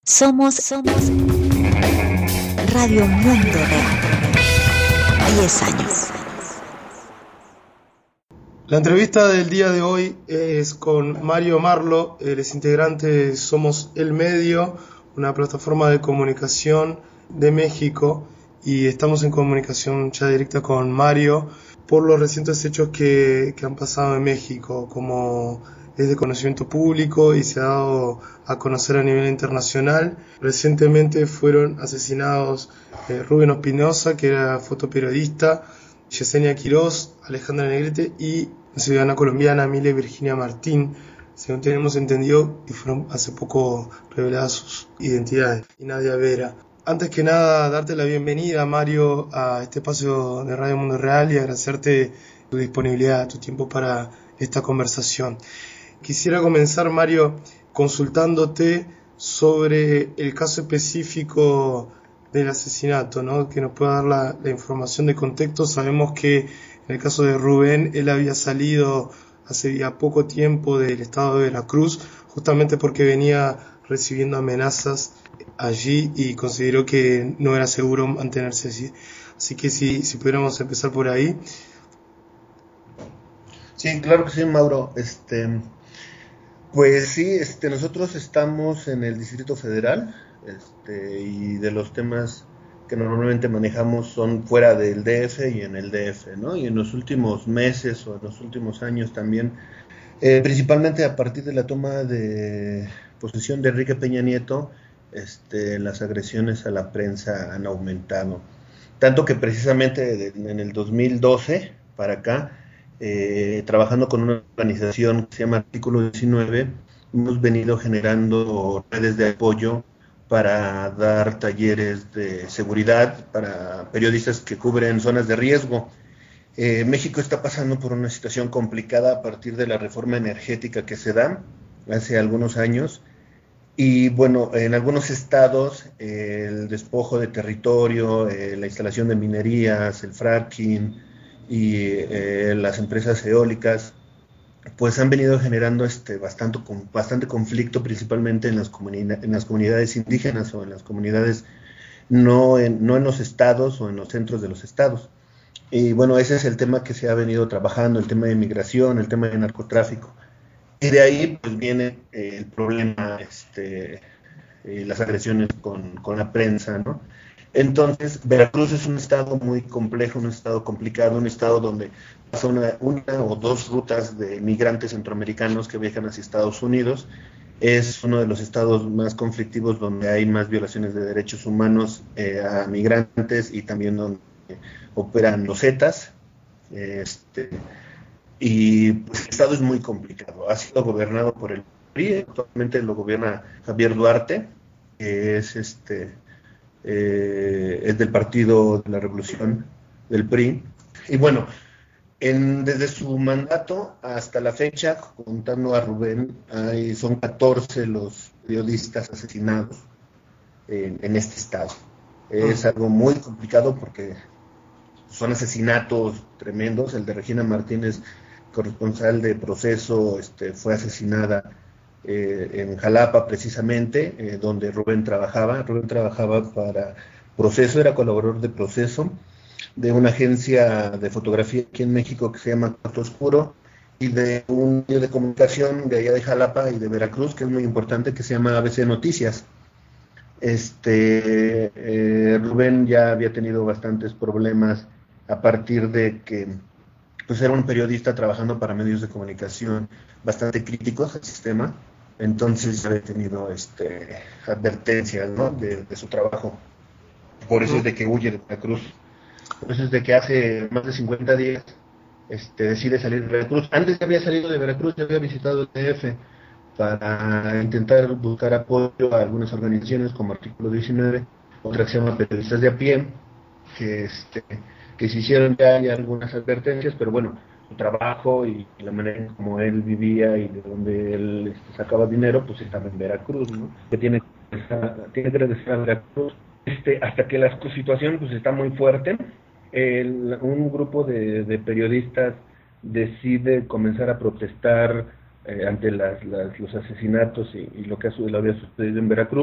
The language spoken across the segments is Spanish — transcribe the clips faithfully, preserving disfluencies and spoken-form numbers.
Somos, somos Radio Mundo Real. diez años. La entrevista del día de hoy es con Mario Marlo, él es integrante de Somos el Medio, una plataforma de comunicación de México, y estamos en comunicación ya directa con Mario por los recientes hechos que, que han pasado en México, como es de conocimiento público y se ha dado a conocer a nivel internacional. Recientemente fueron asesinados eh, Rubén Ospinoza, que era fotoperiodista, Yesenia Quiroz, Alejandra Negrete y la ciudadana colombiana Emilia Virginia Martín, según tenemos entendido, y fueron hace poco reveladas sus identidades, y Nadia Vera. Antes que nada, darte la bienvenida, Mario, a este espacio de Radio Mundo Real y agradecerte tu disponibilidad, tu tiempo para esta conversación. Quisiera comenzar, Mario, consultándote sobre el caso específico del asesinato, ¿no? Que nos pueda dar la, la información de contexto. Sabemos que en el caso de Rubén, él había salido hace ya poco tiempo del estado de Veracruz, justamente porque venía recibiendo amenazas allí y consideró que no era seguro mantenerse allí. Así que si, si pudiéramos empezar por ahí. Sí, claro que sí, Mauro. Este, pues sí, este, nosotros estamos en el Distrito Federal, este, y de los temas que normalmente manejamos son fuera del D F y en el D F, ¿no? Y en los últimos meses o en los últimos años también, eh, principalmente a partir de la toma de posesión de Enrique Peña Nieto, este, las agresiones a la prensa han aumentado. Tanto que precisamente en el dos mil doce para acá, eh, trabajando con una organización que se llama Artículo diecinueve, hemos venido generando redes de apoyo para dar talleres de seguridad para periodistas que cubren zonas de riesgo. Eh, México está pasando por una situación complicada a partir de la reforma energética que se da hace algunos años. Y bueno, en algunos estados eh, el despojo de territorio, eh, la instalación de minerías, el fracking y eh, las empresas eólicas, pues han venido generando este bastante, bastante conflicto, principalmente en las, comunidad, en las comunidades indígenas o en las comunidades no en, no en los estados o en los centros de los estados. Y bueno, ese es el tema que se ha venido trabajando, el tema de migración, el tema de narcotráfico. Y de ahí pues viene eh, el problema, este, eh, las agresiones con, con la prensa, ¿no? Entonces, Veracruz es un estado muy complejo, un estado complicado, un estado donde pasa una, una o dos rutas de migrantes centroamericanos que viajan hacia Estados Unidos. Es uno de los estados más conflictivos donde hay más violaciones de derechos humanos eh, a migrantes y también donde operan los Zetas. Este, y pues, el estado es muy complicado. Ha sido gobernado por el P R I, actualmente lo gobierna Javier Duarte, que es este eh, es del Partido de la Revolución del P R I. Y bueno, en, desde su mandato hasta la fecha, contando a Rubén, hay, son catorce los periodistas asesinados en, en este estado. Es algo muy complicado porque son asesinatos tremendos. El de Regina Martínez, corresponsal de Proceso, este, fue asesinada eh, en Jalapa precisamente, eh, donde Rubén trabajaba. Rubén trabajaba para Proceso, era colaborador de Proceso, de una agencia de fotografía aquí en México que se llama Cuarto Oscuro, y de un medio de comunicación de allá de Jalapa y de Veracruz, que es muy importante, que se llama A B C Noticias. Este, eh, Rubén ya había tenido bastantes problemas a partir de que pues era un periodista trabajando para medios de comunicación bastante críticos al sistema, entonces ya había tenido este, advertencias, ¿no? de, de su trabajo. Por eso es de que huye de Veracruz. Por eso es de que hace más de cincuenta días este, decide salir de Veracruz. Antes ya había salido de Veracruz, ya había visitado el D F para intentar buscar apoyo a algunas organizaciones como Artículo diecinueve, otra que se llama Periodistas de a Pie, que este que se hicieron ya hay algunas advertencias, pero bueno, su trabajo y la manera en como él vivía y de donde él este, sacaba dinero, pues estaba en Veracruz, ¿no? Que tiene, tiene que regresar a Veracruz, este, hasta que la situación pues está muy fuerte. El, un grupo de, de periodistas decide comenzar a protestar eh, ante las, las, los asesinatos y, y lo que ha, lo había sucedido en Veracruz,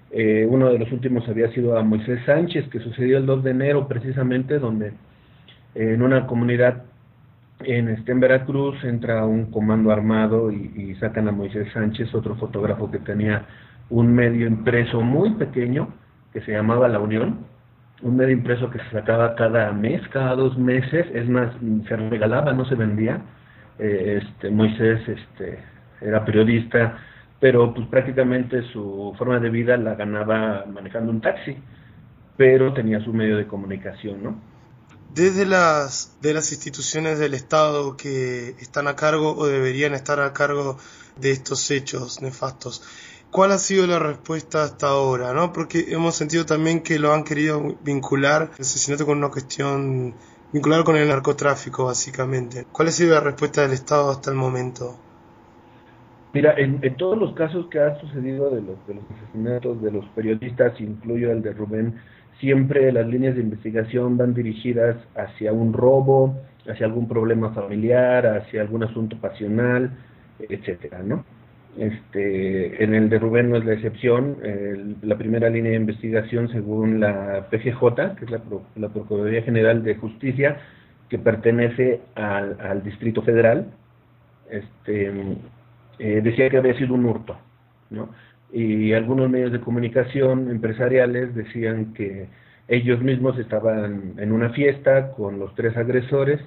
Eh, uno de los últimos había sido a Moisés Sánchez, que sucedió el dos de enero precisamente, donde eh, en una comunidad en, este, en Veracruz entra un comando armado y, y sacan a Moisés Sánchez, otro fotógrafo que tenía un medio impreso muy pequeño que se llamaba La Unión, un medio impreso que se sacaba cada mes, cada dos meses, es más, se regalaba, no se vendía. Eh, este, Moisés este, era periodista, pero pues prácticamente su forma de vida la ganaba manejando un taxi, pero tenía su medio de comunicación, ¿no? Desde las, de las instituciones del Estado que están a cargo o deberían estar a cargo de estos hechos nefastos, ¿cuál ha sido la respuesta hasta ahora, ¿no? Porque hemos sentido también que lo han querido vincular, el asesinato, con una cuestión vincular con el narcotráfico, básicamente. ¿Cuál ha sido la respuesta del Estado hasta el momento? Mira, en, en todos los casos que han sucedido de los, de los asesinatos de los periodistas, incluyo el de Rubén, siempre las líneas de investigación van dirigidas hacia un robo, hacia algún problema familiar, hacia algún asunto pasional, etcétera, ¿no? Este, en el de Rubén no es la excepción. El, la primera línea de investigación, según la P G J, que es la, Pro, la Procuraduría General de Justicia, que pertenece al, al Distrito Federal, este, eh, decía que había sido un hurto, ¿no? Y algunos medios de comunicación empresariales decían que ellos mismos estaban en una fiesta con los tres agresores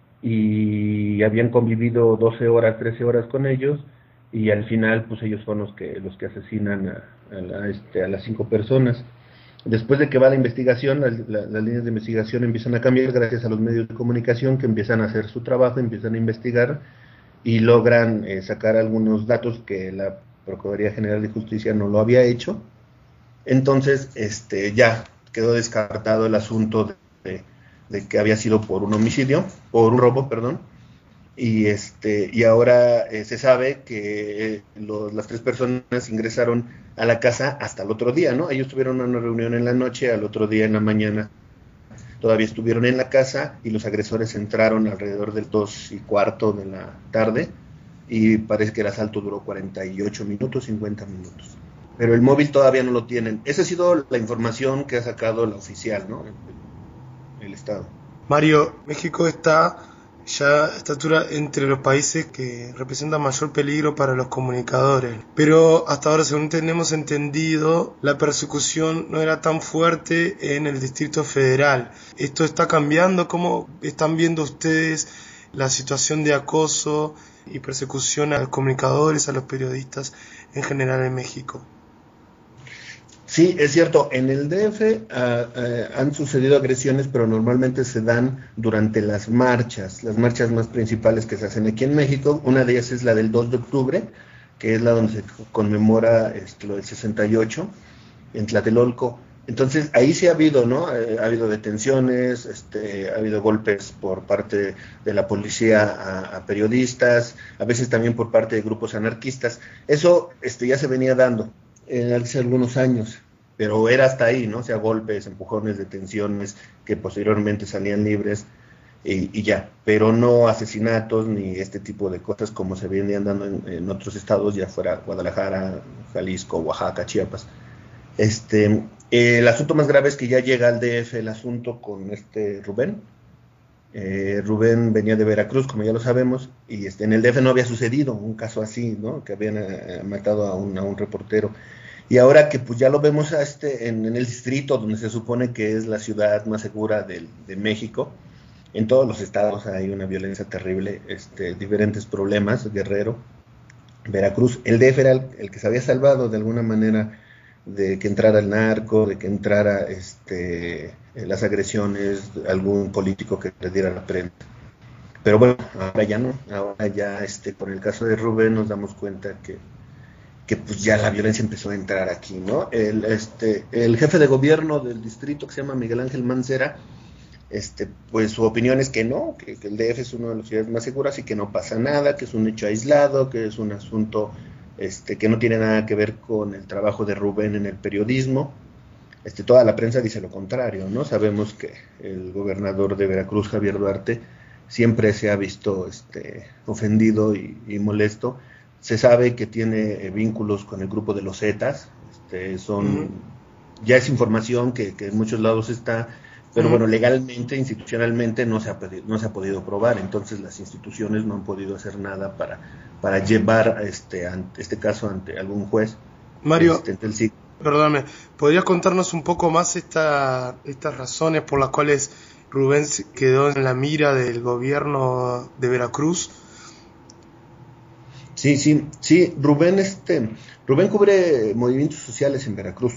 y habían convivido doce horas, trece horas con ellos, y al final pues ellos son los que los que asesinan a, a, la, este, a las cinco personas. Después de que va la investigación, la, la, las líneas de investigación empiezan a cambiar gracias a los medios de comunicación, que empiezan a hacer su trabajo, empiezan a investigar y logran eh, sacar algunos datos que la Procuraduría General de Justicia no lo había hecho. Entonces este ya quedó descartado el asunto de, de que había sido por un homicidio, por un robo, perdón, y este y ahora eh, se sabe que eh, los, las tres personas ingresaron a la casa hasta el otro día, ¿no? Ellos tuvieron una reunión en la noche, al otro día en la mañana todavía estuvieron en la casa y los agresores entraron alrededor del dos y cuarto de la tarde y parece que el asalto duró cuarenta y ocho minutos, cincuenta minutos. Pero el móvil todavía no lo tienen. Esa ha sido la información que ha sacado la oficial, ¿no? El, el Estado. Mario, México está ya a esta altura entre los países que representan mayor peligro para los comunicadores. Pero hasta ahora, según tenemos entendido, la persecución no era tan fuerte en el Distrito Federal. ¿Esto está cambiando? ¿Cómo están viendo ustedes la situación de acoso y persecución a los comunicadores, a los periodistas en general en México? Sí, es cierto, en el D F uh, uh, han sucedido agresiones, pero normalmente se dan durante las marchas, las marchas más principales que se hacen aquí en México. Una de ellas es la del dos de octubre, que es la donde se conmemora este, lo del sesenta y ocho, en Tlatelolco. Entonces, ahí sí ha habido, ¿no? Eh, ha habido detenciones, este, ha habido golpes por parte de la policía a, a periodistas, a veces también por parte de grupos anarquistas. Eso este, ya se venía dando eh, hace algunos años, pero era hasta ahí, ¿no? O sea, golpes, empujones, detenciones, que posteriormente salían libres y, y ya, pero no asesinatos ni este tipo de cosas como se venían dando en, en otros estados, ya fuera Guadalajara, Jalisco, Oaxaca, Chiapas. Este, eh, el asunto más grave es que ya llega al D F el asunto con este Rubén. Eh, Rubén venía de Veracruz, como ya lo sabemos, y este, en el D F no había sucedido un caso así, ¿no? Que habían eh, matado a un, a un reportero. Y ahora que pues ya lo vemos a este, en, en el distrito, donde se supone que es la ciudad más segura de, de México, en todos los estados hay una violencia terrible, este, diferentes problemas, Guerrero, Veracruz. El D F era el, el que se había salvado de alguna manera de que entrara el narco, de que entrara este, las agresiones, algún político que le diera la prenda. Pero bueno, ahora ya no, ahora ya este, por el caso de Rubén nos damos cuenta que, que pues ya la violencia empezó a entrar aquí, ¿no? El, este, el jefe de gobierno del distrito, que se llama Miguel Ángel Mancera, este, pues su opinión es que no, que, que el D F es una de las ciudades más seguras y que no pasa nada, que es un hecho aislado, que es un asunto Este, que no tiene nada que ver con el trabajo de Rubén en el periodismo. Este, toda la prensa dice lo contrario, ¿no? Sabemos que el gobernador de Veracruz, Javier Duarte, siempre se ha visto este, ofendido y, y molesto. Se sabe que tiene eh, vínculos con el grupo de los Zetas, este, este, son, uh-huh. ya es información que, que en muchos lados está, pero uh-huh. bueno, legalmente, institucionalmente no se ha podido, no se ha podido probar, entonces las instituciones no han podido hacer nada para, para llevar este, ante, este caso ante algún juez. Mario, este, ante el sitio. Perdóname, ¿podrías contarnos un poco más esta, estas razones por las cuales Rubén quedó en la mira del gobierno de Veracruz? Sí, sí, sí, Rubén, este, Rubén cubre movimientos sociales en Veracruz.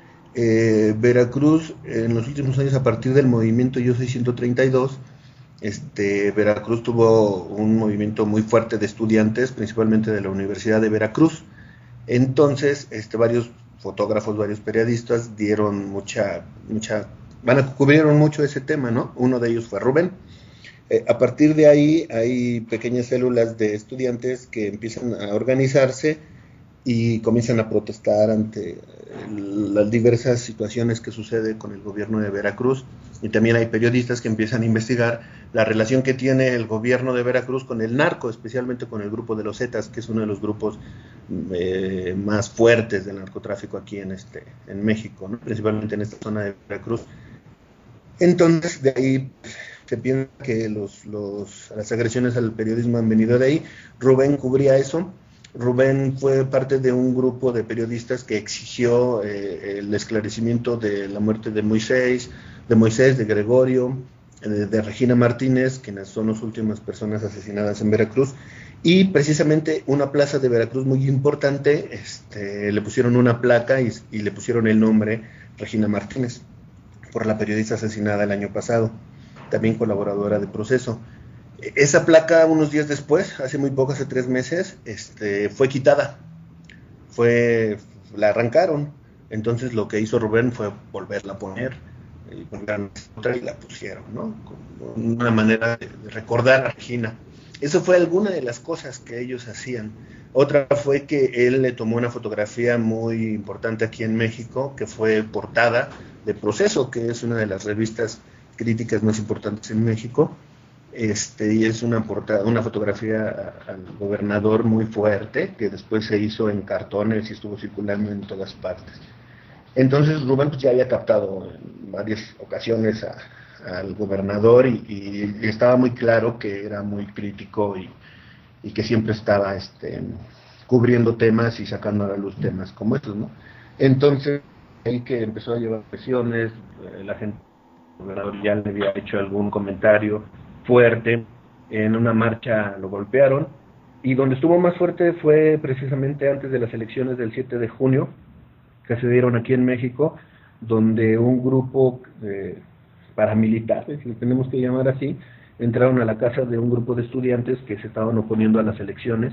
Eh, Veracruz, en los últimos años, a partir del movimiento Yo Soy ciento treinta y dos, este, Veracruz tuvo un movimiento muy fuerte de estudiantes, principalmente de la Universidad de Veracruz. Entonces, este, varios fotógrafos, varios periodistas dieron mucha, mucha, van a cubrieron mucho ese tema, ¿no? Uno de ellos fue Rubén. Eh, a partir de ahí hay pequeñas células de estudiantes que empiezan a organizarse y comienzan a protestar ante las diversas situaciones que sucede con el gobierno de Veracruz, y también hay periodistas que empiezan a investigar la relación que tiene el gobierno de Veracruz con el narco, especialmente con el grupo de los Zetas, que es uno de los grupos eh, más fuertes del narcotráfico aquí en este en México, ¿no? Principalmente en esta zona de Veracruz. Entonces, de ahí se piensa que los, los, las agresiones al periodismo han venido de ahí. Rubén cubría eso. Rubén fue parte de un grupo de periodistas que exigió eh, el esclarecimiento de la muerte de Moisés, de Moisés, de Gregorio, de, de Regina Martínez, quienes son las últimas personas asesinadas en Veracruz, y precisamente una plaza de Veracruz muy importante, este, le pusieron una placa y, y le pusieron el nombre Regina Martínez, por la periodista asesinada el año pasado, también colaboradora de Proceso. Esa placa, unos días después, hace muy poco, hace tres meses, este, fue quitada, fue, la arrancaron. Entonces lo que hizo Rubén fue volverla a poner, y volver otra y la pusieron, ¿no? Como una manera de, de recordar a Regina. Eso fue alguna de las cosas que ellos hacían. Otra fue que él le tomó una fotografía muy importante aquí en México, que fue portada de Proceso, que es una de las revistas críticas más importantes en México. Este, y es una portada, una fotografía al gobernador muy fuerte, que después se hizo en cartones y estuvo circulando en todas partes. Entonces Rubén pues, ya había captado en varias ocasiones a, al gobernador y, y, y estaba muy claro que era muy crítico y, y que siempre estaba este, cubriendo temas y sacando a la luz temas como estos, ¿no? Entonces, él que empezó a llevar presiones, eh, la gente, el gobernador ya le había hecho algún comentario fuerte, en una marcha lo golpearon, y donde estuvo más fuerte fue precisamente antes de las elecciones del siete de junio, que se dieron aquí en México, donde un grupo de paramilitares, les tenemos que llamar así, entraron a la casa de un grupo de estudiantes que se estaban oponiendo a las elecciones,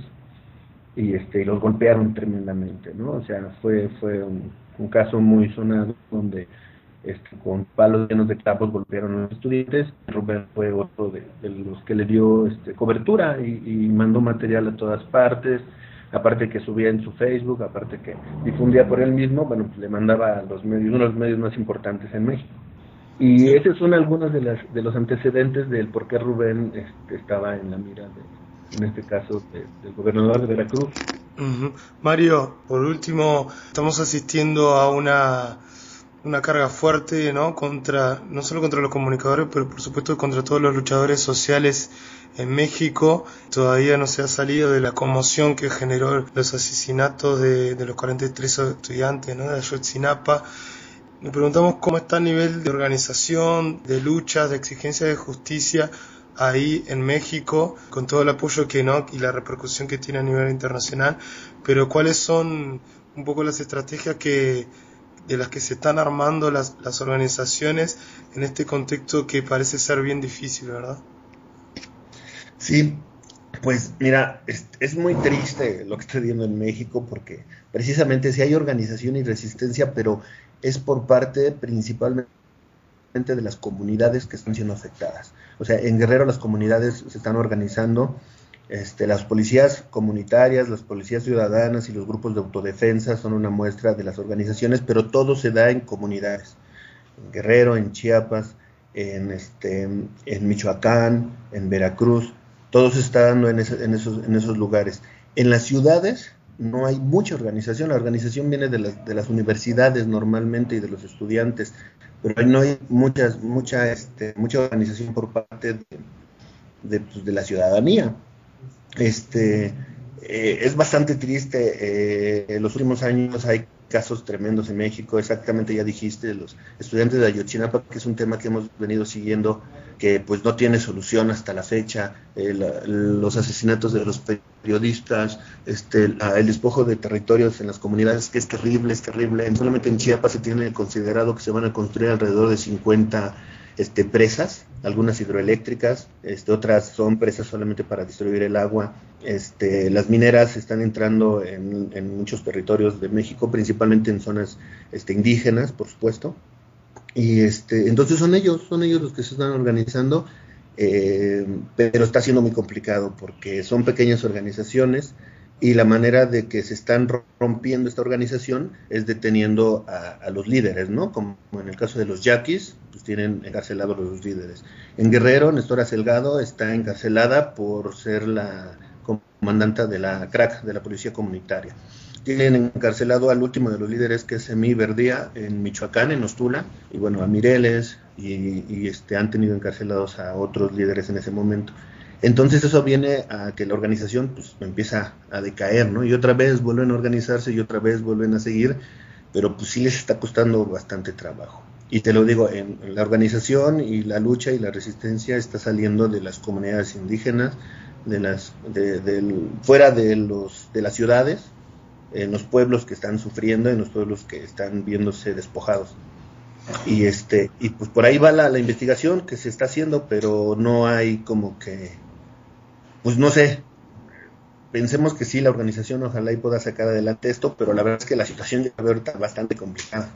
y este y los golpearon tremendamente, ¿no? O sea, fue fue un, un caso muy sonado donde Este, con palos llenos de clavos golpearon a los estudiantes. Rubén fue otro de, de los que le dio este, cobertura y, y mandó material a todas partes, aparte que subía en su Facebook, aparte que difundía por él mismo, bueno, pues le mandaba a los medios, uno de los medios más importantes en México. Y sí. Esos son algunos de, las, de los antecedentes del por qué Rubén este, estaba en la mira, de, en este caso, de, del gobernador de Veracruz. Uh-huh. Mario, por último, estamos asistiendo a una... una carga fuerte, ¿no? Contra, no solo contra los comunicadores, pero por supuesto contra todos los luchadores sociales en México. Todavía no se ha salido de la conmoción que generó los asesinatos de, de los cuarenta y tres estudiantes, ¿no? De Ayotzinapa. Nos preguntamos cómo está el nivel de organización, de luchas, de exigencia de justicia ahí en México, con todo el apoyo que no y la repercusión que tiene a nivel internacional, pero cuáles son un poco las estrategias que de las que se están armando las, las organizaciones en este contexto que parece ser bien difícil, ¿verdad? Sí, pues mira, es, es muy triste lo que está viendo en México, porque precisamente sí hay organización y resistencia, pero es por parte principalmente de las comunidades que están siendo afectadas. O sea, en Guerrero las comunidades se están organizando. Este, las policías comunitarias, las policías ciudadanas y los grupos de autodefensa son una muestra de las organizaciones, pero todo se da en comunidades, en Guerrero, en Chiapas, en, este, en Michoacán, en Veracruz, todo se está dando en, ese, en, esos, en esos lugares. En las ciudades no hay mucha organización. La organización viene de las, de las universidades normalmente y de los estudiantes, pero no hay muchas, mucha, este, mucha organización por parte de, de, pues, de la ciudadanía. Este, eh, es bastante triste. Eh, en los últimos años hay casos tremendos en México. Exactamente, ya dijiste, los estudiantes de Ayotzinapa, que es un tema que hemos venido siguiendo, que pues no tiene solución hasta la fecha. Eh, la, los asesinatos de los periodistas, este, la, el despojo de territorios en las comunidades, que es terrible, es terrible. Solamente en Chiapas se tiene considerado que se van a construir alrededor de cincuenta este, presas, algunas hidroeléctricas, este, otras son presas solamente para distribuir el agua. Este, las mineras están entrando en, en muchos territorios de México, principalmente en zonas este, indígenas, por supuesto. Y este, entonces son ellos, son ellos los que se están organizando, eh, pero está siendo muy complicado porque son pequeñas organizaciones y la manera de que se están rompiendo esta organización es deteniendo a, a los líderes, ¿no? Como en el caso de los yaquis, pues tienen encarcelados los líderes. En Guerrero, Nestora Selgado está encarcelada por ser la comandante de la C R A C, de la Policía Comunitaria. Tienen encarcelado al último de los líderes, que es Semí Verdía, en Michoacán, en Ostula, y bueno, a Mireles, y, y este, han tenido encarcelados a otros líderes en ese momento. Entonces eso viene a que la organización pues empieza a decaer, ¿no? Y otra vez vuelven a organizarse y otra vez vuelven a seguir, pero pues sí les está costando bastante trabajo. Y te lo digo, en, en la organización y la lucha y la resistencia está saliendo de las comunidades indígenas, de las, de, de, fuera de, los, de las ciudades, en los pueblos que están sufriendo, en los pueblos que están viéndose despojados. Y este y pues por ahí va la, la investigación que se está haciendo, pero no hay como que, pues no sé, pensemos que sí, la organización ojalá y pueda sacar adelante esto, pero la verdad es que la situación ya está bastante complicada.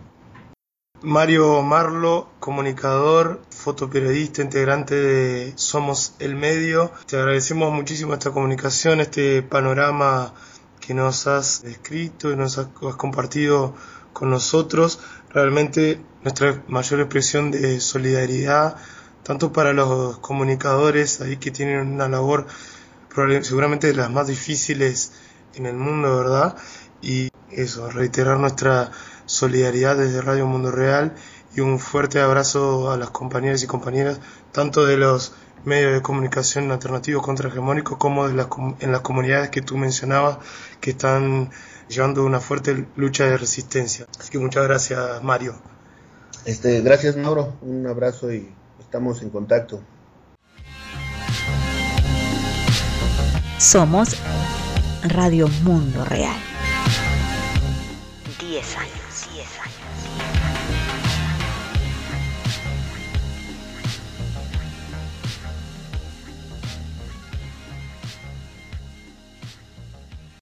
Mario Marlo, comunicador, fotoperiodista, integrante de Somos el Medio, te agradecemos muchísimo esta comunicación, este panorama que nos has descrito y nos has, has compartido con nosotros. Realmente nuestra mayor expresión de solidaridad, tanto para los comunicadores ahí que tienen una labor seguramente de las más difíciles en el mundo, ¿verdad? Y eso, reiterar nuestra solidaridad desde Radio Mundo Real y un fuerte abrazo a las compañeras y compañeras, tanto de los medios de comunicación alternativos contrahegemónicos como de las, en las comunidades que tú mencionabas que están llevando una fuerte lucha de resistencia. Así que muchas gracias, Mario. Este, gracias, Mauro, un abrazo y estamos en contacto. Somos Radio Mundo Real. diez años.